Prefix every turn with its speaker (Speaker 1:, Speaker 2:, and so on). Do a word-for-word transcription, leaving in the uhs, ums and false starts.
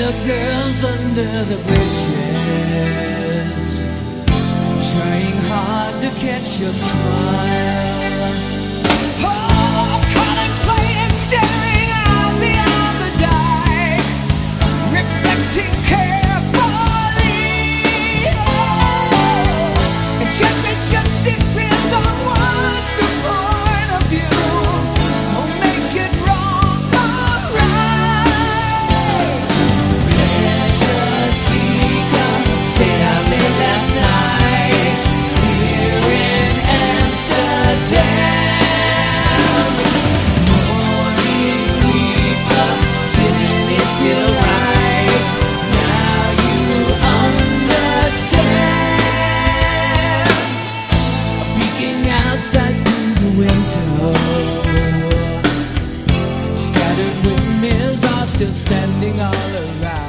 Speaker 1: the girls under the bridges, trying hard to catch your smile. Oh, contemplating, staring out beyond the dike, reflecting carefully. Oh, and just it just depends on what's the point of view. Don't make it wrong or right. Pleasure seeker stayed out late last night here in Amsterdam. Morning weeper, didn't it feel right? Now you understand. Peeking outside through the window, scattered windmills are still standing all around.